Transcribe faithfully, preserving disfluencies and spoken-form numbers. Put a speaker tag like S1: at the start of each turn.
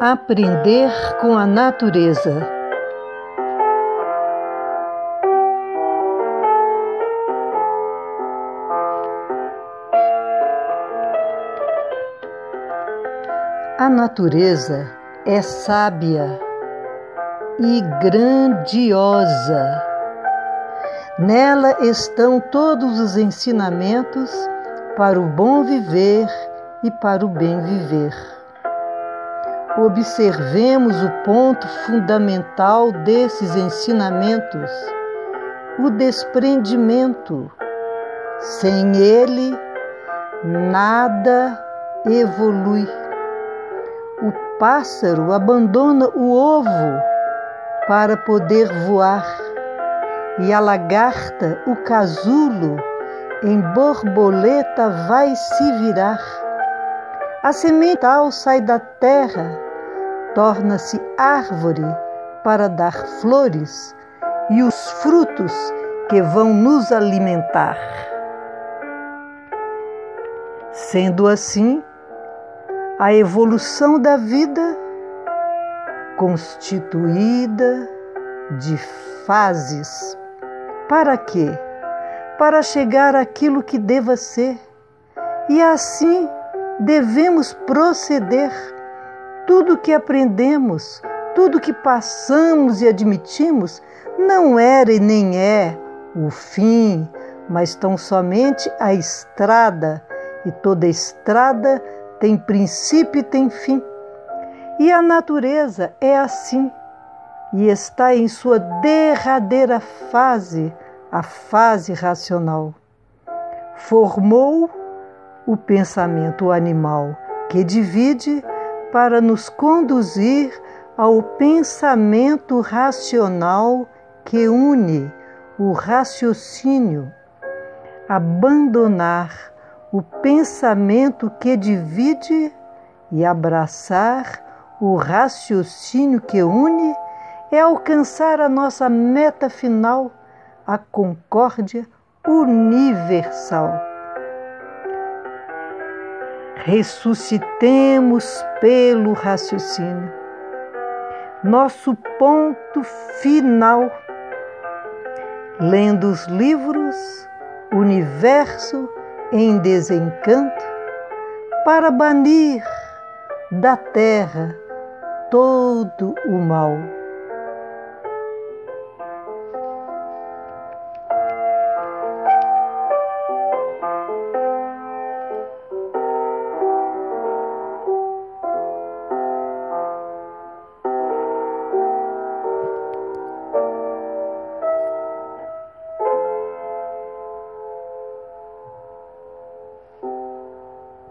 S1: Aprender com a natureza. A natureza é sábia e grandiosa. Nela estão todos os ensinamentos para o bom viver e para o bem viver. Observemos o ponto fundamental desses ensinamentos, o desprendimento. Sem ele, nada evolui. O pássaro abandona o ovo para poder voar, e a lagarta, o casulo, em borboleta vai se virar. A semental sai da terra, torna-se árvore para dar flores e os frutos que vão nos alimentar. Sendo assim, a evolução da vida, constituída de fases. Para quê? Para chegar àquilo que deva ser. E assim devemos proceder. Tudo que aprendemos, tudo que passamos e admitimos, não era e nem é o fim, mas tão somente a estrada. E toda estrada tem princípio e tem fim. E a natureza é assim, e está em sua derradeira fase, a fase racional. Formou o pensamento animal, que divide para nos conduzir ao pensamento racional que une o raciocínio. Abandonar o pensamento que divide e abraçar o raciocínio que une é alcançar a nossa meta final, a concórdia universal. Ressuscitemos pelo raciocínio. Nosso ponto final, lendo os livros Universo em Desencanto, para banir da terra todo o mal.